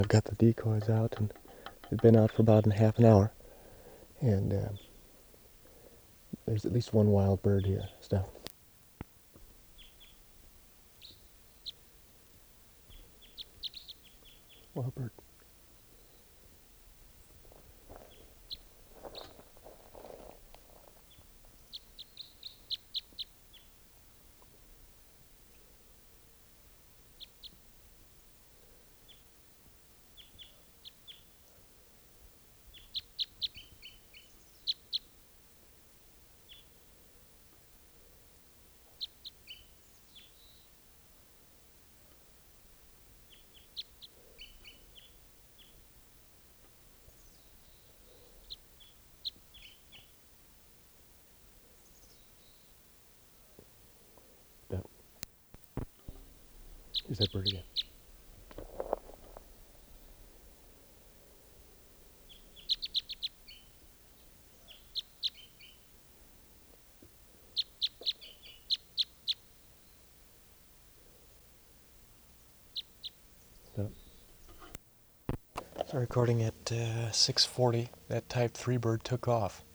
I've got the decoys out, and they've been out for about half an hour, and there's at least one wild bird here still. Wild bird. That. Here's that bird again. That. So recording at 6:40, that Type 3 bird took off.